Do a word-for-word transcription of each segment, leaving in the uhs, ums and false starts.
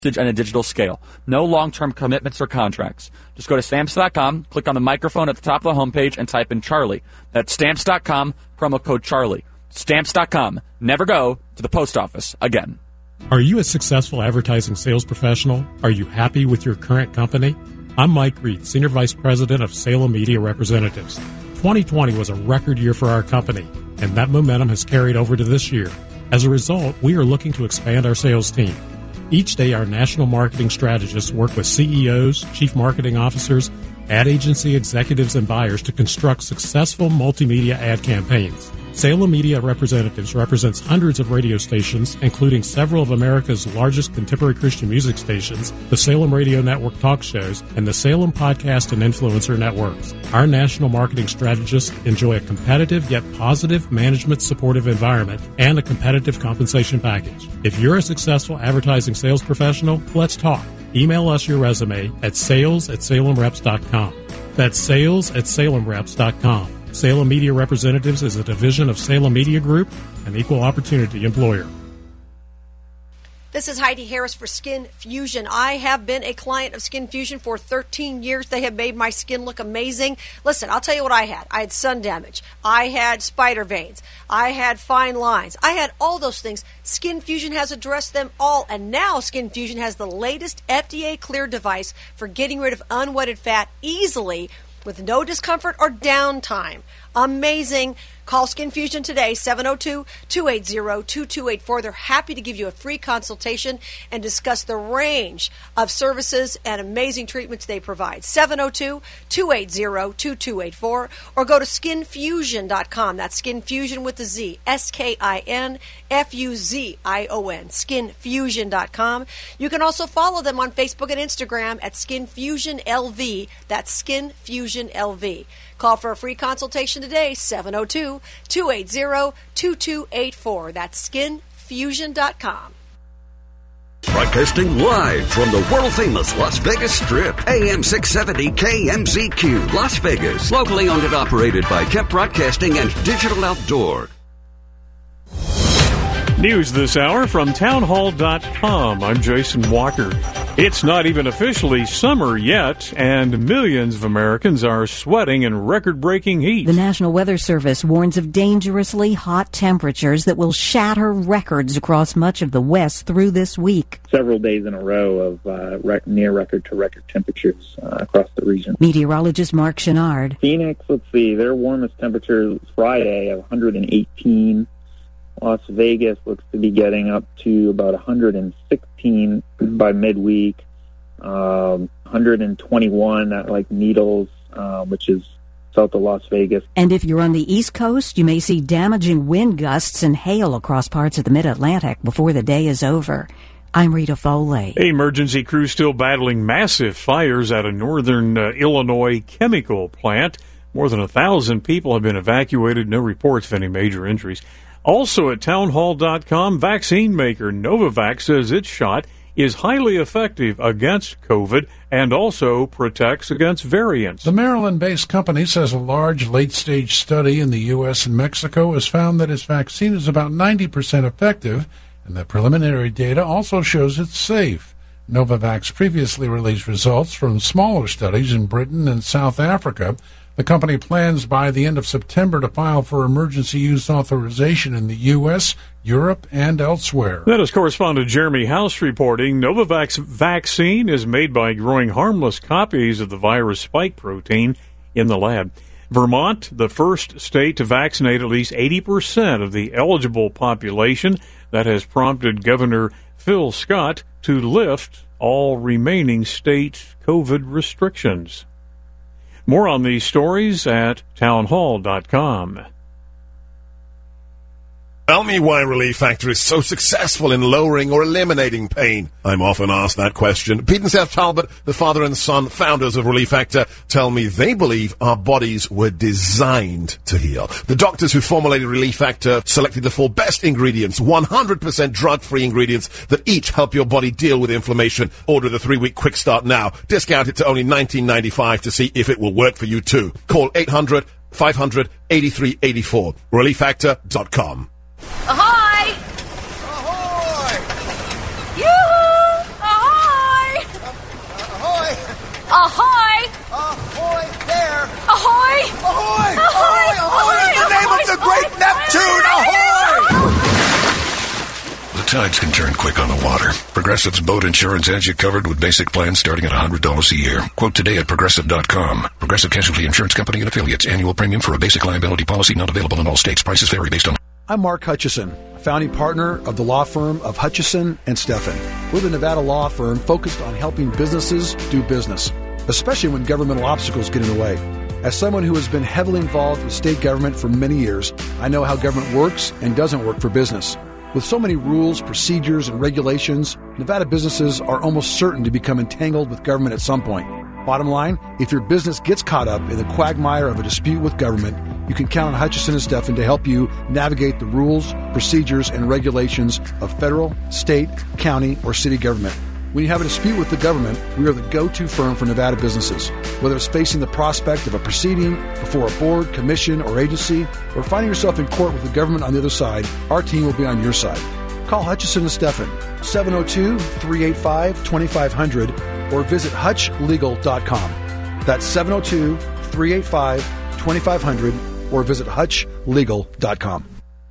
and a digital scale. No long-term commitments or contracts. Just go to Stamps dot com, click on the microphone at the top of the homepage, and type in Charlie. That's Stamps dot com, promo code Charlie. Stamps dot com. Never go to the post office again. Are you a successful advertising sales professional? Are you happy with your current company? I'm Mike Reed, Senior Vice President of Salem Media Representatives. twenty twenty was a record year for our company, and that momentum has carried over to this year. As a result, we are looking to expand our sales team. Each day, our national marketing strategists work with C E Os, chief marketing officers, ad agency executives, and buyers to construct successful multimedia ad campaigns. Salem Media Representatives represents hundreds of radio stations, including several of America's largest contemporary Christian music stations, the Salem Radio Network talk shows, and the Salem Podcast and Influencer Networks. Our national marketing strategists enjoy a competitive yet positive management supportive environment and a competitive compensation package. If you're a successful advertising sales professional, let's talk. Email us your resume at sales at salem reps dot com. That's sales at salem reps dot com. Salem Media Representatives is a division of Salem Media Group, an equal opportunity employer. This is Heidi Harris for Skin Fusion. I have been a client of Skin Fusion for thirteen years. They have made my skin look amazing. Listen, I'll tell you what I had. I had sun damage. I had spider veins. I had fine lines. I had all those things. Skin Fusion has addressed them all. And now Skin Fusion has the latest F D A-cleared device for getting rid of unwanted fat easily with no discomfort or downtime. Amazing. Call Skin Fusion today, seven oh two, two eight zero, two two eight four. They're happy to give you a free consultation and discuss the range of services and amazing treatments they provide. seven oh two, two eight zero, two two eight four. Or go to skin fusion dot com. That's Skin Fusion with a Z. S K I N F U Z I O N. skin fusion dot com. You can also follow them on Facebook and Instagram at Skin Fusion L V. That's Skin Fusion L V. Call for a free consultation today, seven oh two, two eight zero, two two eight four. That's skin fusion dot com. Broadcasting live from the world-famous Las Vegas Strip, A M six seventy K M Z Q, Las Vegas. Locally owned and operated by Kemp Broadcasting and Digital Outdoor. News this hour from townhall dot com. I'm Jason Walker. It's not even officially summer yet, and millions of Americans are sweating in record-breaking heat. The National Weather Service warns of dangerously hot temperatures that will shatter records across much of the West through this week. Several days in a row of uh, rec- near record-to-record temperatures uh, across the region. Meteorologist Mark Chenard. Phoenix, let's see, their warmest temperature was Friday of one hundred eighteen. Las Vegas looks to be getting up to about one hundred sixteen by midweek, um, one hundred twenty-one at like Needles, uh, which is south of Las Vegas. And if you're on the East Coast, you may see damaging wind gusts and hail across parts of the Mid-Atlantic before the day is over. I'm Rita Foley. Emergency crew still battling massive fires at a northern uh, Illinois chemical plant. More than a thousand people have been evacuated. No reports of any major injuries. Also at townhall dot com, vaccine maker Novavax says its shot is highly effective against COVID and also protects against variants. The Maryland-based company says a large late-stage study in the U S and Mexico has found that its vaccine is about ninety percent effective, and the preliminary data also shows it's safe. Novavax previously released results from smaller studies in Britain and South Africa. The company plans by the end of September to file for emergency use authorization in the U S, Europe, and elsewhere. That is correspondent Jeremy House reporting. Novavax vaccine is made by growing harmless copies of the virus spike protein in the lab. Vermont, the first state to vaccinate at least eighty percent of the eligible population. That has prompted Governor Phil Scott to lift all remaining state COVID restrictions. More on these stories at townhall dot com. Tell me why Relief Factor is so successful in lowering or eliminating pain. I'm often asked that question. Pete and Seth Talbot, the father and son founders of Relief Factor, tell me they believe our bodies were designed to heal. The doctors who formulated Relief Factor selected the four best ingredients, one hundred percent drug-free ingredients that each help your body deal with inflammation. Order the three-week quick start now. Discount it to only nineteen ninety-five to see if it will work for you too. Call eight hundred, five hundred, eighty-three eighty-four. relief factor dot com. Ahoy! Ahoy! Yoo-hoo! Ahoy! tides can turn quick on the water. Progressive's boat insurance has you covered with basic plans starting at one hundred dollars a year. Quote today at Progressive dot com. Progressive Casualty Insurance Company and Affiliates. Annual premium for a basic liability policy not available in all states. Prices vary based on... I'm Mark Hutchison, founding partner of the law firm of Hutchison and Steffen. We're the Nevada law firm focused on helping businesses do business, especially when governmental obstacles get in the way. As someone who has been heavily involved with state government for many years, I know how government works and doesn't work for business. With so many rules, procedures, and regulations, Nevada businesses are almost certain to become entangled with government at some point. Bottom line, if your business gets caught up in the quagmire of a dispute with government, you can count on Hutchison and Steffen to help you navigate the rules, procedures, and regulations of federal, state, county, or city government. When you have a dispute with the government, we are the go-to firm for Nevada businesses. Whether it's facing the prospect of a proceeding before a board, commission, or agency, or finding yourself in court with the government on the other side, our team will be on your side. Call Hutchison and Steffen, seven oh two, three eight five, two five zero zero, or visit hutch legal dot com. That's seven oh two, three eight five, two five zero zero, or visit hutch legal dot com.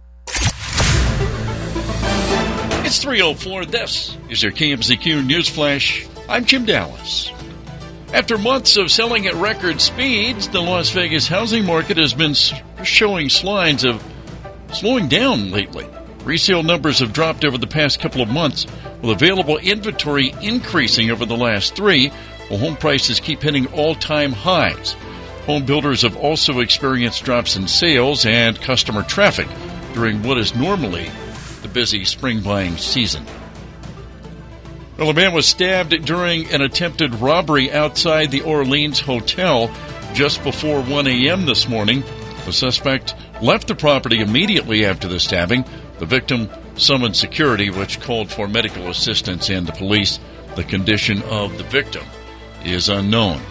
It's three oh four. This is your K M Z Q News Flash. I'm Jim Dallas. After months of selling at record speeds, the Las Vegas housing market has been showing signs of slowing down lately. Resale numbers have dropped over the past couple of months, with available inventory increasing over the last three, while home prices keep hitting all-time highs. Home builders have also experienced drops in sales and customer traffic during what is normally the busy spring buying season. Well, a man was stabbed during an attempted robbery outside the Orleans Hotel just before one a.m. this morning. The suspect left the property immediately after the stabbing. The victim summoned security, which called for medical assistance and the police. The condition of the victim is unknown.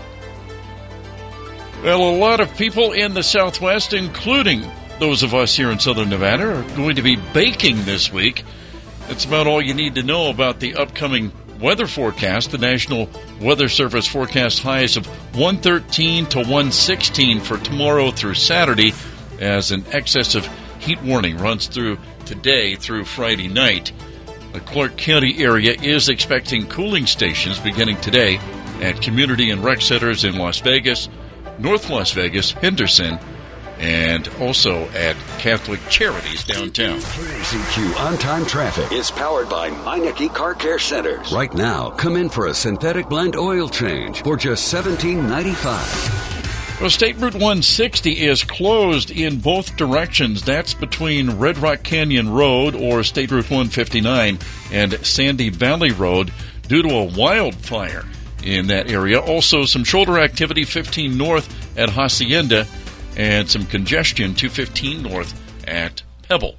Well, a lot of people in the Southwest, including those of us here in Southern Nevada, are going to be baking this week. That's about all you need to know about the upcoming weather forecast. The National Weather Service forecast highs of one thirteen to one sixteen for tomorrow through Saturday, as an excessive heat warning runs through today through Friday night. The Clark County area is expecting cooling stations beginning today at community and rec centers in Las Vegas, North Las Vegas, Henderson, and also at Catholic Charities downtown. K Z Q On-Time Traffic is powered by Meineke Car Care Centers. Right now, come in for a synthetic blend oil change for just seventeen ninety-five. Well, State Route one sixty is closed in both directions. That's between Red Rock Canyon Road or State Route one fifty-nine and Sandy Valley Road due to a wildfire in that area. Also, some shoulder activity fifteen north at Hacienda and some congestion two fifteen north at Pebble.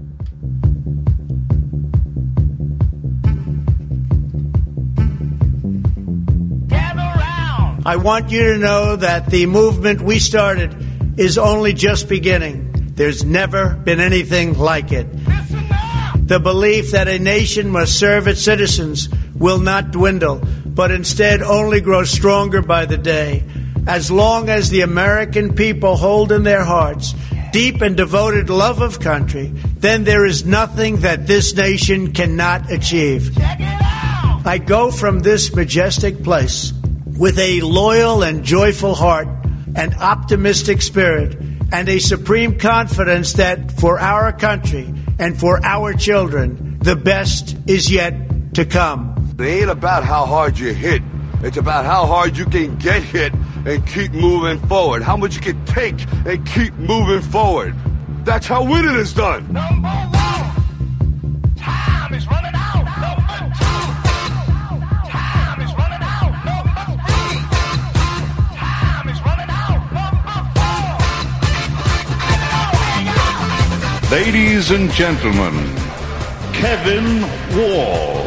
I want you to know that the movement we started is only just beginning. There's never been anything like it. The belief that a nation must serve its citizens will not dwindle, but instead only grow stronger by the day. As long as the American people hold in their hearts deep and devoted love of country, then there is nothing that this nation cannot achieve. I go from this majestic place with a loyal and joyful heart, an optimistic spirit, and a supreme confidence that for our country and for our children, the best is yet to come. It ain't about how hard you hit. It's about how hard you can get hit and keep moving forward. How much you can take and keep moving forward. That's how winning is done. Number one, time is running out. Number two, time is running out. Number three, time is running out. Number four. Ladies and gentlemen, Kevin Wall.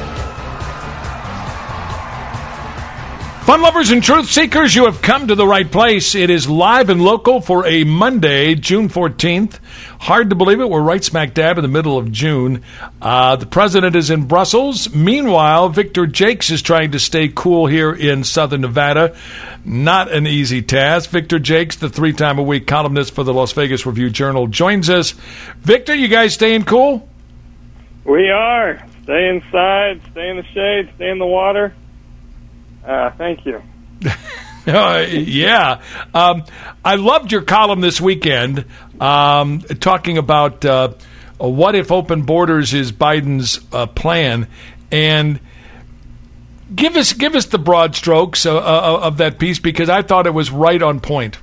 Fun lovers and truth seekers, you have come to the right place. It is live and local for a Monday, June fourteenth. Hard to believe it. We're right smack dab in the middle of June. Uh, the president is in Brussels. Meanwhile, Victor Jakes is trying to stay cool here in Southern Nevada. Not an easy task. Victor Jakes, the three-time-a-week columnist for the Las Vegas Review-Journal, joins us. Victor, you guys staying cool? We are. Stay inside, stay in the shade, stay in the water. Uh, thank you. Uh, yeah. Um, I loved your column this weekend um, talking about uh, what if open borders is Biden's uh, plan. And give us give us the broad strokes uh, uh, of that piece, because I thought it was right on point.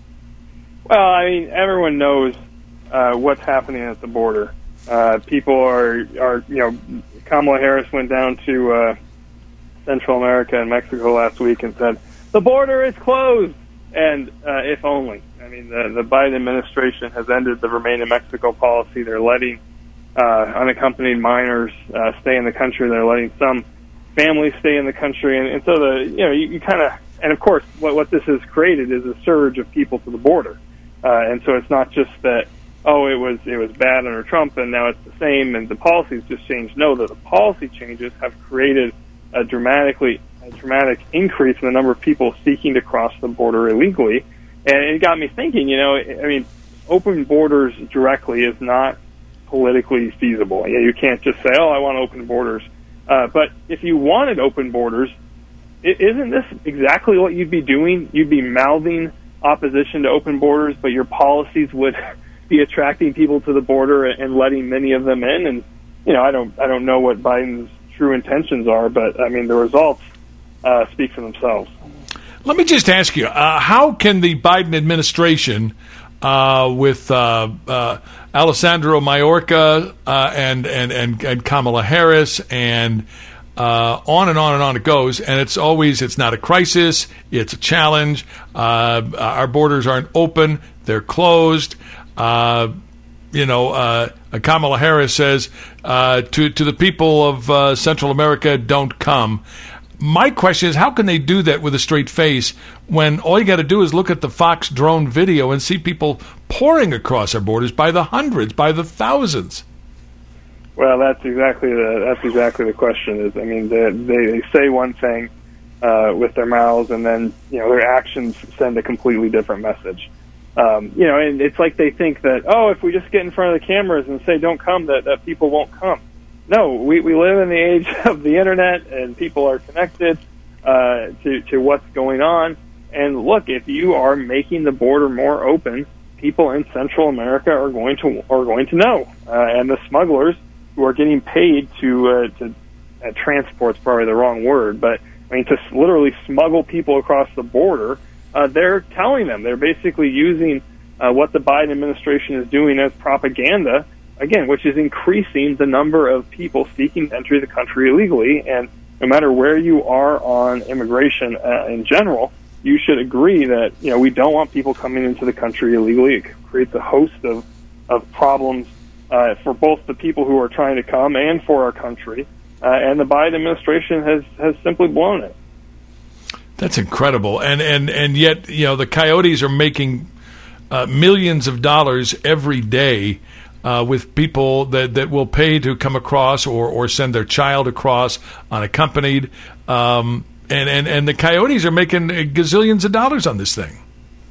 Well, I mean, everyone knows uh, what's happening at the border. Uh, people are, are, you know, Kamala Harris went down to uh, Central America and Mexico last week and said, the border is closed. And uh, if only. I mean, the, the Biden administration has ended the Remain in Mexico policy. They're letting uh, unaccompanied minors uh, stay in the country. They're letting some families stay in the country. And, and so, the you know, you, you kind of, and of course, what, what this has created is a surge of people to the border. Uh, and so it's not just that, oh, it was it was bad under Trump and now it's the same and the policies just changed. No, that the policy changes have created a dramatically a dramatic increase in the number of people seeking to cross the border illegally. And it got me thinking, you know, I mean, open borders directly is not politically feasible. You know, you can't just say, oh, I want open borders. Uh, but if you wanted open borders, it, isn't this exactly what you'd be doing? You'd be mouthing opposition to open borders, but your policies would be attracting people to the border and letting many of them in. And, you know, I don't I don't know what Biden's true intentions are, but, I mean, the results uh, speak for themselves. Let me just ask you, uh, how can the Biden administration, uh, with uh, uh, Alessandro Mayorkas uh, and, and, and, and Kamala Harris and uh, on and on and on it goes, and it's always, it's not a crisis, it's a challenge, uh, our borders aren't open, they're closed, uh, you know, uh, Kamala Harris says uh, to, to the people of uh, Central America, don't come. My question is, how can they do that with a straight face when all you got to do is look at the Fox drone video and see people pouring across our borders by the hundreds, by the thousands? Well, that's exactly the that's exactly the question. Is I mean, they they say one thing uh, with their mouths, and then you know their actions send a completely different message. Um, you know, and it's like they think that oh, if we just get in front of the cameras and say don't come, that that people won't come. No, we, we live in the age of the internet, and people are connected uh, to to what's going on. And look, if you are making the border more open, people in Central America are going to are going to know, uh, and the smugglers who are getting paid to uh, to uh, transport's probably the wrong word, but I mean to literally smuggle people across the border. Uh, they're telling them they're basically using uh, what the Biden administration is doing as propaganda. Again, which is increasing the number of people seeking to enter the country illegally. And no matter where you are on immigration uh, in general, you should agree that, you know, we don't want people coming into the country illegally. It creates a host of, of problems uh, for both the people who are trying to come and for our country. Uh, and the Biden administration has, has simply blown it. That's incredible. And, and, and yet, you know, the coyotes are making uh, millions of dollars every day Uh, with people that, that will pay to come across or, or send their child across unaccompanied. Um, and, and, and the coyotes are making gazillions of dollars on this thing.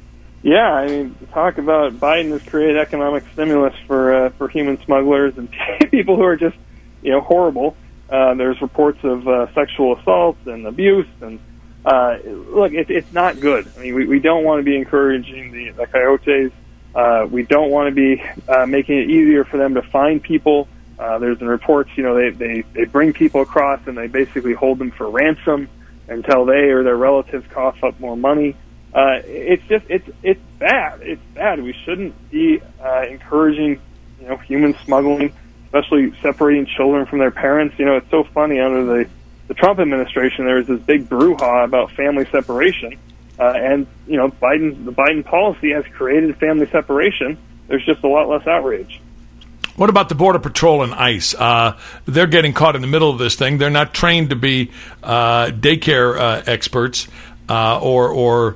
Yeah, I mean, talk about Biden has created economic stimulus for uh, for human smugglers and people who are just, you know, horrible. Uh, there's reports of uh, sexual assaults and abuse. And uh, look, it, it's not good. I mean, we, we don't want to be encouraging the, the coyotes. Uh, we don't want to be uh, making it easier for them to find people. Uh, there's been reports, you know, they, they, they bring people across and they basically hold them for ransom until they or their relatives cough up more money. Uh, it's just, it's it's bad. It's bad. We shouldn't be uh, encouraging, you know, human smuggling, especially separating children from their parents. You know, it's so funny under the, the Trump administration, there was this big brouhaha about family separation. Uh, and, you know, Biden, the Biden policy has created family separation. There's just a lot less outrage. What about the Border Patrol and ICE? Uh, they're getting caught in the middle of this thing. They're not trained to be uh, daycare uh, experts uh, or, or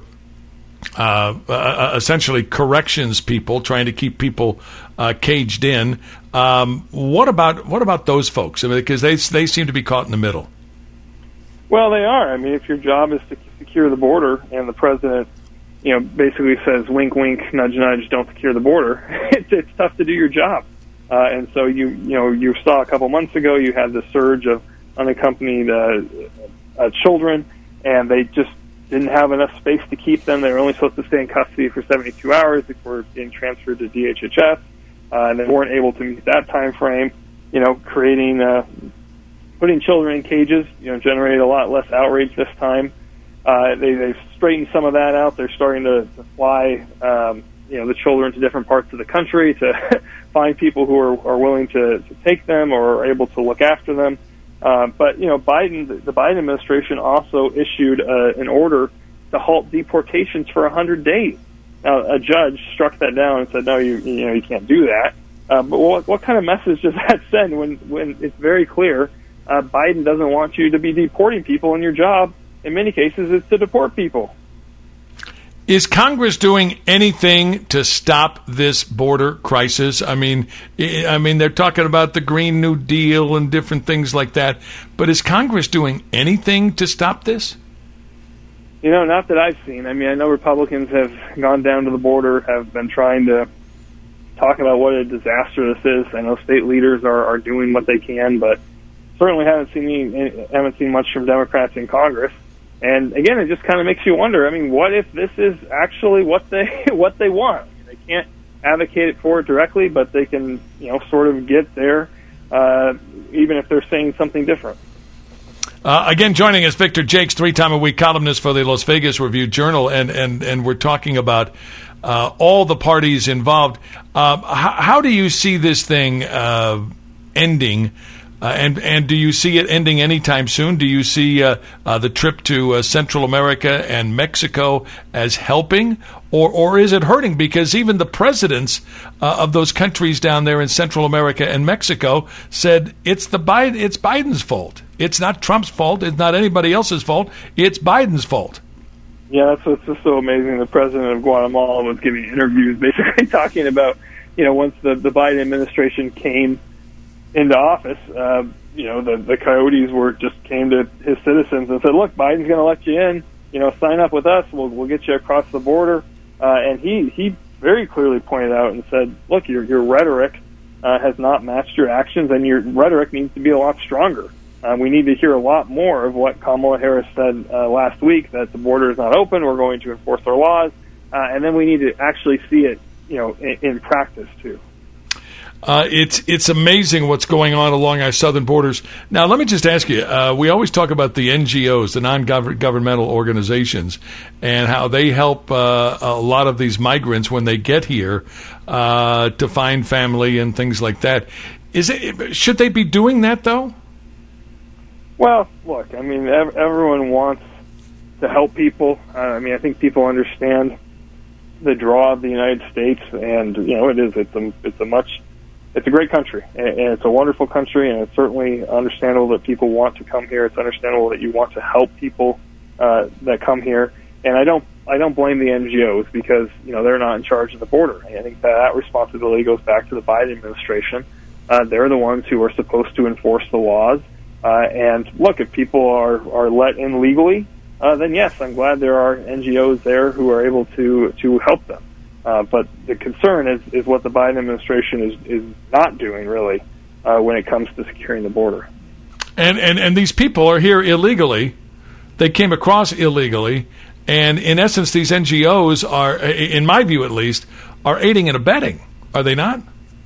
uh, uh, essentially corrections people trying to keep people uh, caged in. Um, what about what about those folks? I mean, because they they seem to be caught in the middle. Well, they are. I mean, if your job is to secure the border and the president, you know, basically says, wink, wink, nudge, nudge, don't secure the border, it's, it's tough to do your job. Uh, and so you you know you saw a couple months ago you had the surge of unaccompanied uh, uh, children, and they just didn't have enough space to keep them. They were only supposed to stay in custody for seventy-two hours before being transferred to D H H S, uh, and they weren't able to meet that time frame. You know, creating uh, putting children in cages, you know, generated a lot less outrage this time. Uh, they, they've straightened some of that out. They're starting to, to fly, um, you know, the children to different parts of the country to find people who are, are willing to, to take them or are able to look after them. Uh, but, you know, Biden, the Biden administration also issued uh, an order to halt deportations for one hundred days. Now, a judge struck that down and said, no, you, you know, you can't do that. Uh, but what, what kind of message does that send when, when it's very clear uh, Biden doesn't want you to be deporting people, and your job, in many cases, is to deport people? Is Congress doing anything to stop this border crisis? I mean, I mean, they're talking about the Green New Deal and different things like that, but is Congress doing anything to stop this? You know, not that I've seen. I mean, I know Republicans have gone down to the border, have been trying to talk about what a disaster this is. I know state leaders are, are doing what they can, but certainly haven't seen any, haven't seen much from Democrats in Congress. And again, it just kind of makes you wonder. I mean, what if this is actually what they what they want? I mean, they can't advocate it for it directly, but they can, you know, sort of get there, uh, even if they're saying something different. Uh, again, joining us, Victor Jakes, three-time-a-week columnist for the Las Vegas Review-Journal, and, and, and we're talking about uh, all the parties involved. Uh, how, how do you see this thing uh, ending? Uh, and and do you see it ending anytime soon? Do you see uh, uh, the trip to uh, Central America and Mexico as helping, or or is it hurting? Because even the presidents uh, of those countries down there in Central America and Mexico said it's the Biden, it's Biden's fault. It's not Trump's fault. It's not anybody else's fault. It's Biden's fault. Yeah, that's what's just so amazing. The president of Guatemala was giving interviews, basically talking about, you know, once the the Biden administration came into office, uh, you know, the, the coyotes were just came to his citizens and said, look, Biden's going to let you in, you know, sign up with us. We'll, we'll get you across the border. Uh, and he, he very clearly pointed out and said, look, your, your rhetoric uh, has not matched your actions, and your rhetoric needs to be a lot stronger. Uh, we need to hear a lot more of what Kamala Harris said uh, last week, that the border is not open, we're going to enforce our laws, uh, and then we need to actually see it, you know, in, in practice too. Uh, it's it's amazing what's going on along our southern borders. Now, let me just ask you, uh, we always talk about the N G Os, the non-governmental organizations, and how they help uh, a lot of these migrants when they get here uh, to find family and things like that. Is it, should they be doing that, though? Well, look, I mean, ev- everyone wants to help people. Uh, I mean, I think people understand the draw of the United States, and, you know, it is, it's a, it's a much... It's a great country, and it's a wonderful country, and it's certainly understandable that people want to come here. It's understandable that you want to help people uh, that come here, and I don't, I don't blame the N G Os because, you know, they're not in charge of the border. I think that, that responsibility goes back to the Biden administration. Uh, they're the ones who are supposed to enforce the laws. Uh, and look, if people are are let in legally, uh, then yes, I'm glad there are N G Os there who are able to to help them. Uh, but the concern is, is what the Biden administration is, is not doing, really, uh, when it comes to securing the border. And, and and these people are here illegally. They came across illegally. And in essence, these N G Os are, in my view at least, are aiding and abetting. Are they not?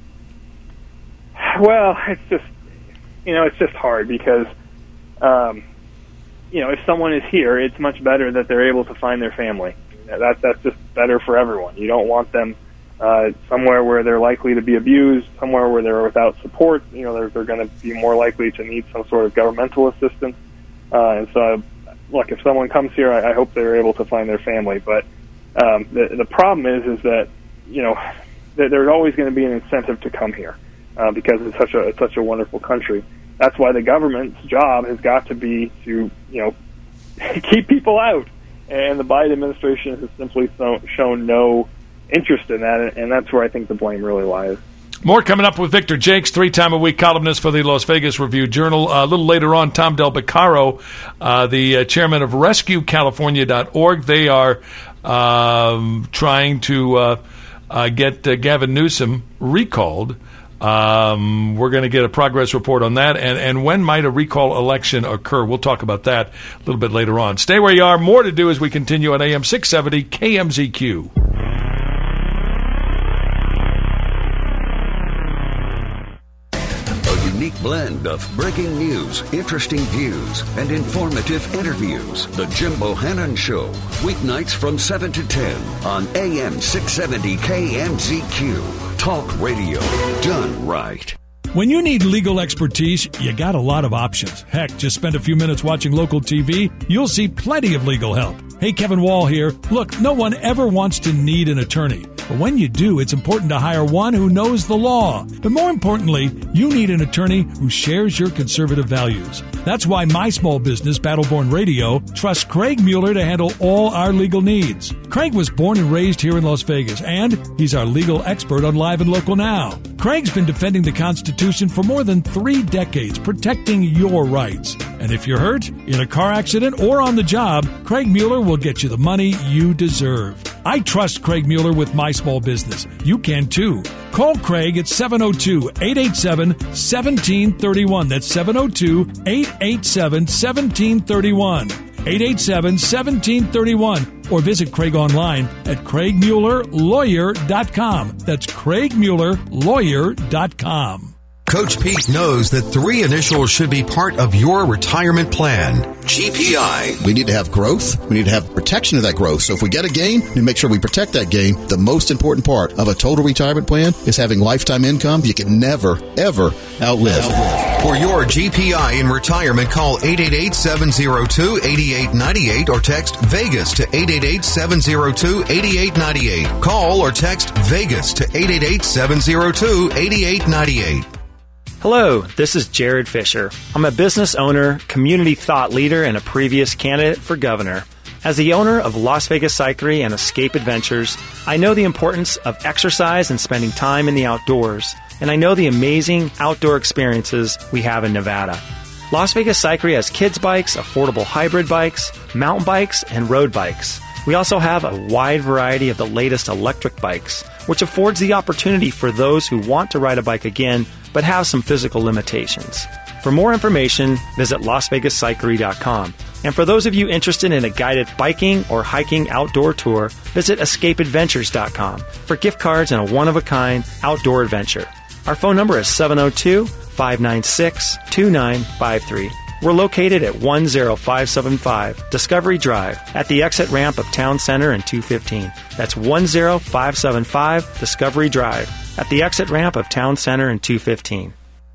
Well, it's just, you know, it's just hard because, um, you know, if someone is here, it's much better that they're able to find their family. That, that's just better for everyone. You don't want them uh, somewhere where they're likely to be abused, somewhere where they're without support. You know, they're, they're going to be more likely to need some sort of governmental assistance. Uh, and so, look, if someone comes here, I, I hope they're able to find their family. But um, the, the problem is, is that, you know, there, there's always going to be an incentive to come here uh, because it's such a it's such a wonderful country. That's why the government's job has got to be to, you know, keep people out. And the Biden administration has simply so, shown no interest in that, and that's where I think the blame really lies. More coming up with Victor Jakes, three-time-a-week columnist for the Las Vegas Review-Journal. Uh, a little later on, Tom Del Beccaro, uh, the uh, chairman of Rescue California dot org. They are um, trying to uh, uh, get uh, Gavin Newsom recalled Um, we're going to get a progress report on that. And, and when might a recall election occur? We'll talk about that a little bit later on. Stay where you are. More to do as we continue on A M six seventy K M Z Q. A unique blend of breaking news, interesting views, and informative interviews. The Jim Bohannon Show. Weeknights from seven to ten on A M six seventy K M Z Q. Talk radio done right. When you need legal expertise, you got a lot of options. Heck, just spend a few minutes watching local T V. You'll see plenty of legal help. Hey, Kevin Wall here. Look, no one ever wants to need an attorney. But when you do, it's important to hire one who knows the law. But more importantly, you need an attorney who shares your conservative values. That's why my small business, Battleborn Radio, trusts Craig Mueller to handle all our legal needs. Craig was born and raised here in Las Vegas, and he's our legal expert on Live and Local Now. Craig's been defending the Constitution for more than three decades, protecting your rights. And if you're hurt, in a car accident, or on the job, Craig Mueller will get you the money you deserve. I trust Craig Mueller with my small business. You can too. Call Craig at seven oh two, eight eight seven, one seven three one. That's seven oh two, eight eight seven, one seven three one. eight eight seven, one seven three one. Or visit Craig online at craig mueller lawyer dot com. That's craig mueller lawyer dot com. Coach Pete knows that three initials should be part of your retirement plan. G P I. We need to have growth. We need to have protection of that growth. So if we get a gain, we make sure we protect that gain. The most important part of a total retirement plan is having lifetime income you can never, ever outlive. For your G P I in retirement, call eight eight eight, seven oh two, eight eight nine eight or text VEGAS to eight eight eight, seven oh two, eight eight nine eight. Call or text VEGAS to eight eight eight, seven oh two, eight eight nine eight. Hello, this is Jared Fisher. I'm a business owner, community thought leader, and a previous candidate for governor. As the owner of Las Vegas Cyclery and Escape Adventures, I know the importance of exercise and spending time in the outdoors, and I know the amazing outdoor experiences we have in Nevada. Las Vegas Cyclery has kids bikes, affordable hybrid bikes, mountain bikes, and road bikes. We also have a wide variety of the latest electric bikes, which affords the opportunity for those who want to ride a bike again but have some physical limitations. For more information, visit las vegas cyclery dot com. And for those of you interested in a guided biking or hiking outdoor tour, visit escape adventures dot com for gift cards and a one-of-a-kind outdoor adventure. Our phone number is seven oh two, five nine six, two nine five three. We're located at one oh five seven five Discovery Drive at the exit ramp of Town Center and two fifteen. That's one oh five seven five Discovery Drive at the exit ramp of Town Center and two fifteen.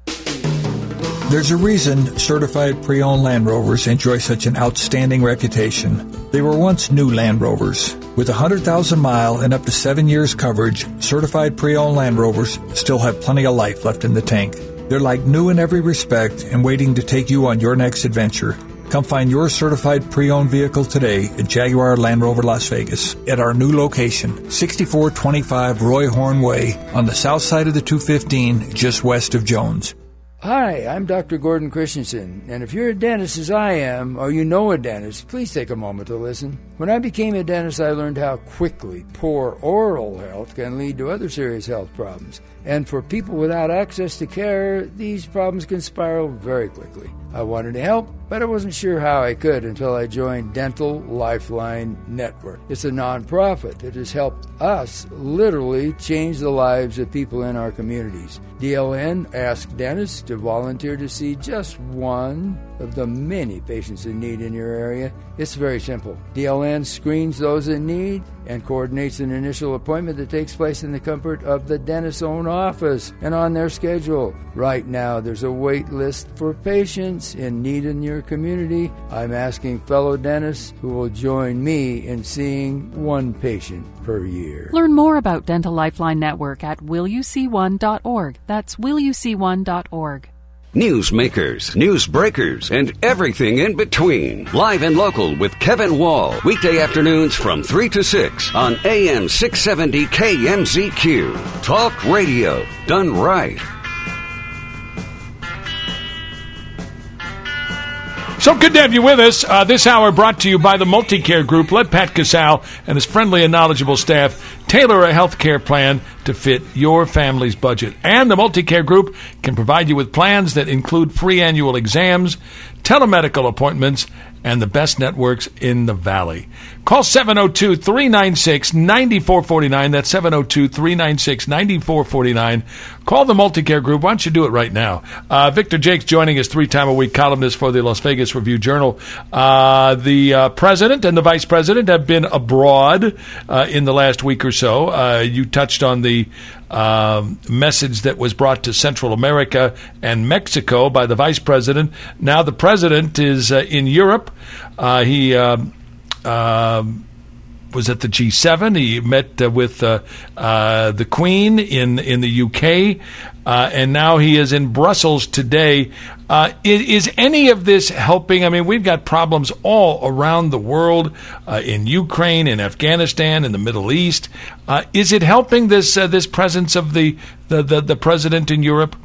There's a reason certified pre-owned Land Rovers enjoy such an outstanding reputation. They were once new Land Rovers. With one hundred thousand mile and up to seven years coverage, certified pre-owned Land Rovers still have plenty of life left in the tank. They're like new in every respect and waiting to take you on your next adventure. Come find your certified pre-owned vehicle today at Jaguar Land Rover Las Vegas at our new location, sixty-four twenty-five Roy Horn Way on the south side of the two fifteen, just west of Jones. Hi, I'm Doctor Gordon Christensen, and if you're a dentist as I am, or you know a dentist, please take a moment to listen. When I became a dentist, I learned how quickly poor oral health can lead to other serious health problems. And for people without access to care, these problems can spiral very quickly. I wanted to help, but I wasn't sure how I could until I joined Dental Lifeline Network. It's a nonprofit that has helped us literally change the lives of people in our communities. D L N asked dentists to volunteer to see just one of the many patients in need in your area. It's very simple. D L N screens those in need and coordinates an initial appointment that takes place in the comfort of the dentist's own office and on their schedule. Right now, there's a wait list for patients in need in your community. I'm asking fellow dentists who will join me in seeing one patient per year. Learn more about Dental Lifeline Network at will you see one dot org. That's will you see one dot org. Newsmakers, news breakers, and everything in between. Live and local with Kevin Wall. Weekday afternoons from three to six on A M six seventy K M Z Q. Talk radio done right. So good to have you with us. Uh, this hour brought to you by the Multicare Group. Let Pat Casal and his friendly and knowledgeable staff Tailor a health care plan to fit your family's budget. And the Multicare Group can provide you with plans that include free annual exams, telemedical appointments, and the best networks in the Valley. Call seven oh two, three nine six, nine four four nine. That's seven oh two, three nine six, nine four four nine. Call the Multicare Group. Why don't you do it right now? Uh, Victor Jakes joining us, three-time-a-week columnist for the Las Vegas Review-Journal. Uh, the uh, president and the vice president have been abroad uh, in the last week or so. Uh, you touched on the Um, message that was brought to Central America and Mexico by the vice president. Now the president is uh, in Europe. Uh, he uh, uh, was at the G seven. He met uh, with uh, uh, the Queen in in the U K, uh, and now he is in Brussels today. Uh, is, is any of this helping? I mean, we've got problems all around the world, uh, in Ukraine, in Afghanistan, in the Middle East. Uh, is it helping this uh, this presence of the, the, the, the president in Europe?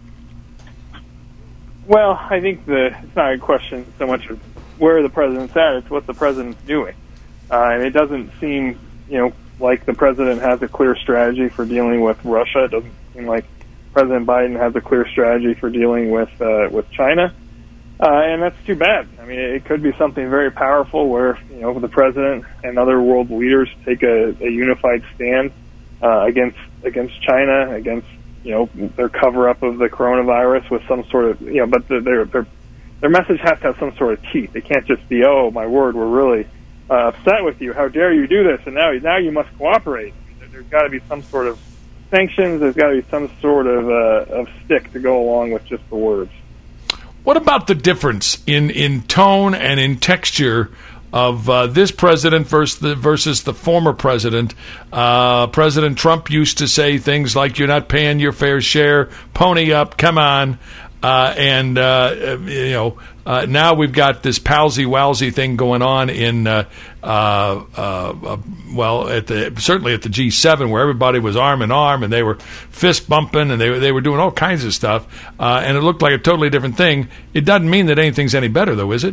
Well, I think the it's not a question so much of where the president's at; it's what the president's doing. Uh, and it doesn't seem, you know, like the president has a clear strategy for dealing with Russia. It doesn't seem like President Biden has a clear strategy for dealing with uh, with China, uh, and that's too bad. I mean, it could be something very powerful where, you know, the president and other world leaders take a, a unified stand uh, against against China, against, you know, their cover up of the coronavirus with some sort of, you know, but the, their their their message has to have some sort of teeth. It can't just be, oh my word, we're really uh, upset with you. How dare you do this? And now now you must cooperate. I mean, there's got to be some sort of sanctions. There's got to be some sort of uh, of stick to go along with just the words. What about the difference in, in tone and in texture of uh, this president versus the, versus the former president? Uh, President Trump used to say things like, "You're not paying your fair share, pony up, come on." Uh, and, uh, you know, uh, now we've got this palsy-walsy thing going on in, uh, uh, uh, well, at the certainly at the G seven, where everybody was arm in arm and they were fist bumping and they were, they were doing all kinds of stuff. Uh, and it looked like a totally different thing. It doesn't mean that anything's any better, though, is it?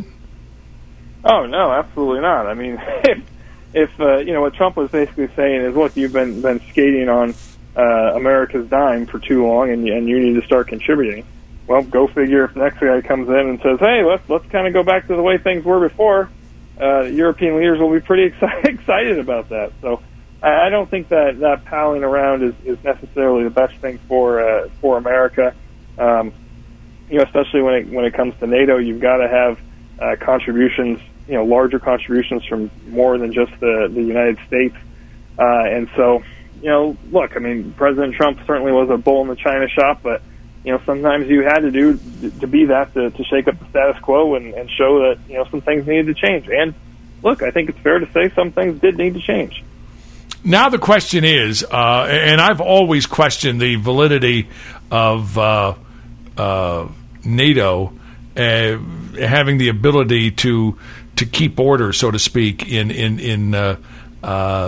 Oh, no, absolutely not. I mean, if, if uh, you know, what Trump was basically saying is, look, you've been, been skating on uh, America's dime for too long and, and you need to start contributing. Well, go figure if the next guy comes in and says, hey, let's let's kind of go back to the way things were before, uh, European leaders will be pretty exci- excited about that. So I, I don't think that, that palling around is, is necessarily the best thing for uh, for America. Um, you know, especially when it when it comes to NATO, you've got to have uh, contributions, you know, larger contributions from more than just the, the United States. Uh, and so, you know, look, I mean, President Trump certainly was a bull in the China shop, but you know, sometimes you had to do to be that to, to shake up the status quo and, and show that, you know, some things needed to change. And look, I think it's fair to say some things did need to change. Now the question is, uh, and I've always questioned the validity of uh, uh, NATO uh, having the ability to to keep order, so to speak, in in in uh, uh,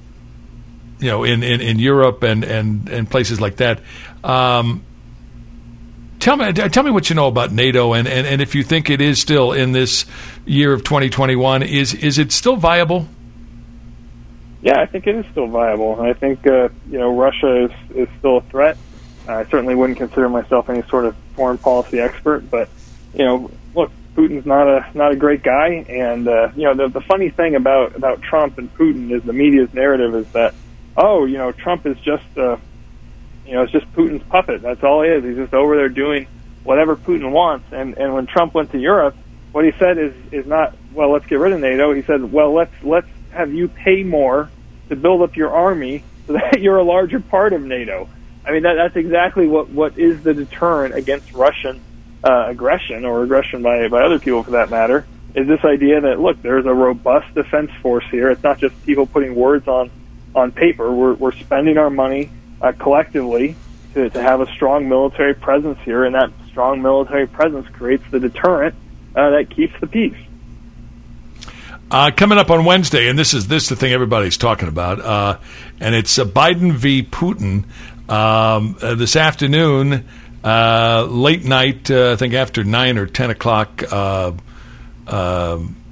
you know in, in, in Europe and, and, and places like that. Um, Tell me, tell me what you know about NATO, and, and, and if you think it is still in this year of twenty twenty-one, is is it still viable? Yeah, I think it is still viable. I think uh, you know Russia is, is still a threat. I certainly wouldn't consider myself any sort of foreign policy expert, but you know, look, Putin's not a not a great guy, and uh, you know the the funny thing about about Trump and Putin is the media's narrative is that, oh, you know, Trump is just uh, You know, it's just Putin's puppet. That's all he is. He's just over there doing whatever Putin wants. And, and when Trump went to Europe, what he said is, is not, well, let's get rid of NATO. He said, well, let's let's have you pay more to build up your army so that you're a larger part of NATO. I mean, that, that's exactly what, what is the deterrent against Russian uh, aggression, or aggression by, by other people for that matter, is this idea that, look, there's a robust defense force here. It's not just people putting words on, on paper. We're, we're spending our money Uh, collectively to, to have a strong military presence here, and that strong military presence creates the deterrent uh, that keeps the peace. Uh, coming up on Wednesday, and this is this is the thing everybody's talking about, uh, and it's uh, Biden v. Putin um, uh, this afternoon, uh, late night, uh, I think after nine or ten o'clock uh, uh,